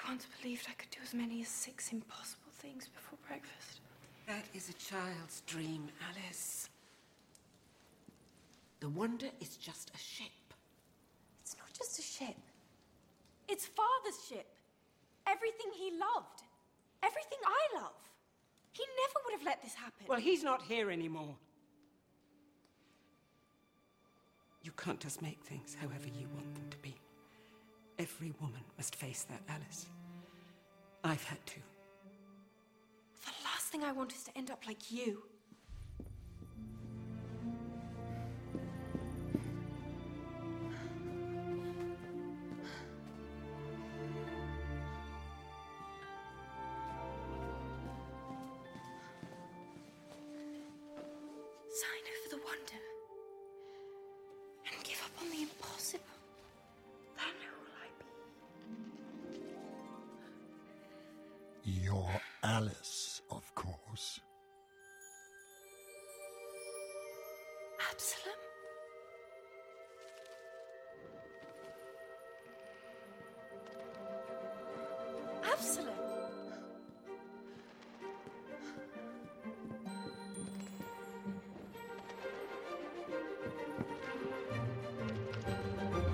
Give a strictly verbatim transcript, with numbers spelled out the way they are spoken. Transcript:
I once believed I could do as many as six impossible things before breakfast. That is a child's dream, Alice. The Wonder is just a ship. It's not just a ship. It's Father's ship. Everything he loved. Everything I love. He never would have let this happen. Well, he's not here anymore. You can't just make things however you want them to be. Every woman must face that, Alice. I've had to. The last thing I want is to end up like you. Sign over the Wonder. And give up on the impossible. Then who will I be? You're Alice, of course. Absalom? Absalom?